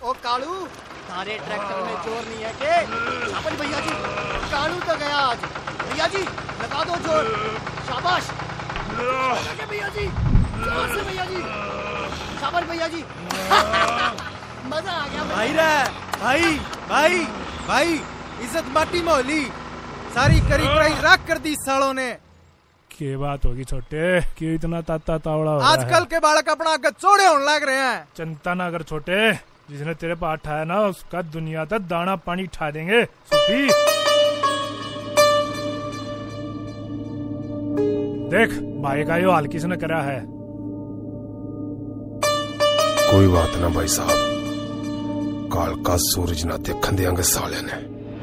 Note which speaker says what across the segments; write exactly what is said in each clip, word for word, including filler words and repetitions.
Speaker 1: ओ कालू, तारे ट्रैक्टर में जोर नहीं है के? शाबाश भैया जी, कालू तो गया आज। भैया जी लगा दो जोर। शाबाश भैया जी, जोर से भैया जी। शाबाश भैया जी। मजा आ गया
Speaker 2: भाई रे भाई भाई भाई, इज्जत माटी मोहली सारी करी कराई रख कर दी सालों ने।
Speaker 3: क्या बात होगी छोटे, क्यों इतना ताता तावड़ा हो रहा है?
Speaker 2: आजकल के बालक अपना आगे चौड़े होने लग रहे हैं।
Speaker 3: चिंता ना कर छोटे, जिसने तेरे पास उठाया ना उसका दुनिया तक दाना पानी उठा देंगे। सुखी देख भाई का यो हाल किसने करा है।
Speaker 4: कोई बात ना भाई साहब, काल का सूरज ना देखन देंगे साले ने।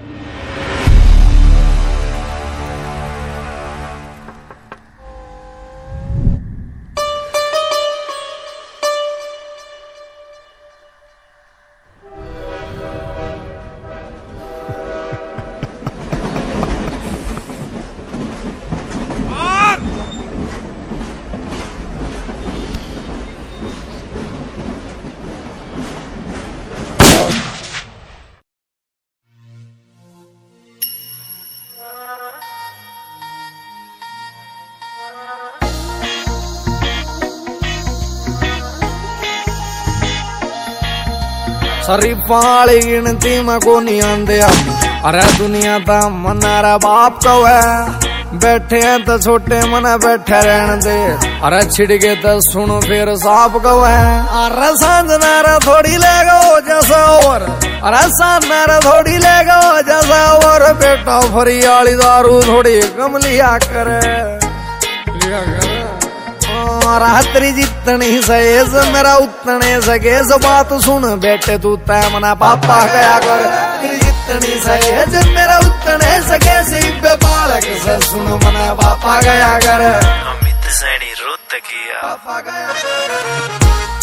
Speaker 5: शरीफा वाली गिनती में को नहीं आंदे। अरे दुनिया ता मनारा बाप को है, बैठे हैं तो छोटे मना बैठे रहने दे। अरे छिड़के तो सुनो फिर साफ को है। अरे सांझ नारा थोड़ी लेगा जैसा और, अरे सांझ नारा थोड़ी लेगा जैसा और। बेटा फरी वाली दारू थोड़ी कम लिया करे, लिया करे। रात्रि जितनी सहेज मेरा उतने सगेज। बात सुन बेटे तू तय मना पापा गया कर। जितनी सहेज मेरा उतने सगेज। बालक से सुन मना पापा गया कर।
Speaker 6: अमित सैनी रुत किया
Speaker 5: पापा गया कर।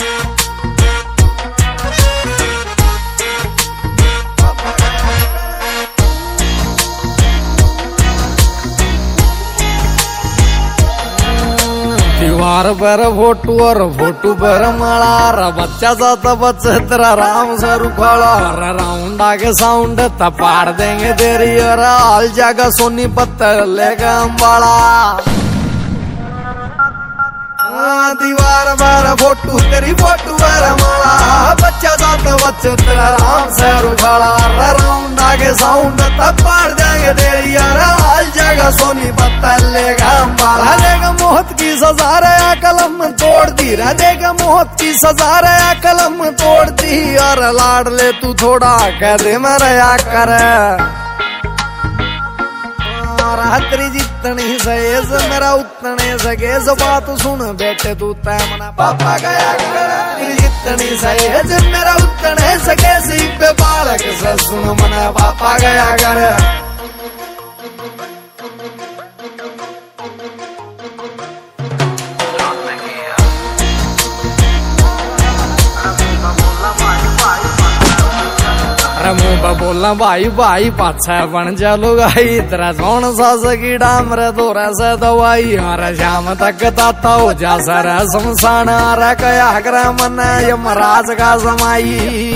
Speaker 5: दीवार पर फोटो और फोटो पर माला। बच्चा जाता बच्चा तेरा राम से रुखाला। राउंड आगे साउंड तपाड़ देंगे तेरी। और हाल जागा सोनी पत्थर लेगा अम्बाला। दीवार पर फोटो तेरी फोटो पर माला। बच्चा जाता बच्चा तेरा राम से रुखाला। राउंड आगे साउंड तपाड़ देंगे तेरी। और हाल जागा सोनी पत्थर लेगा अम्बाला। देगा मौत की सजा रे कलम तोड़ दी। देगा मौत की सजा रे कलम तोड़ दी। और लाड ले तू थोड़ा कह दे मरया कर। रात्रि जितनी सहेज मेरा उतने सगेज। बात सुन बेटे तू तय मना पापा गया कर। जितनी सहेज मेरा उतने सगेज। बालक से सुन मना पापा गया कर। मुँह बोलना भाई भाई पाछा बन जालो गाई। तेरा कौन सा सकीड़ा मेरे दोरा से दवाई। हमारा शाम तक ताता हो जा सर शमशान। हरा कया कर मन यमराज का समाई।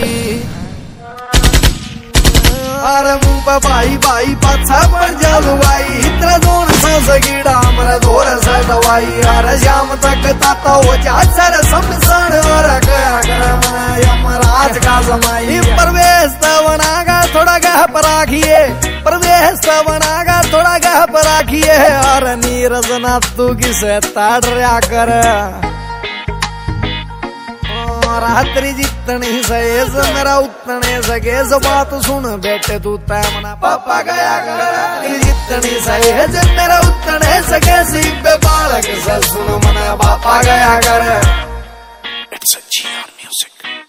Speaker 5: अरे मुँह भाई भाई पाछा बन जालो भाई। तेरा कौन सा सकीड़ा मेरे दोरा से दवाई। हरा शाम तक ताता हो जा सर शमशान। हरा कया कर मन यमराज का समाई। प्रवेश बनागा थोड़ा गह पर राखिए। प्रवेश बनागा थोड़ा गह पर राखिए। और नीरज ना तू किसे ताड़ रहा कर। रात्रि जितनी सहेज मेरा उतने सगेज। बात सुन बेटे तू तय मना पापा गया कर। जितनी सहेज मेरा उतने सगेज। बालक से सुन मना पापा गया कर।
Speaker 6: It's a G R music.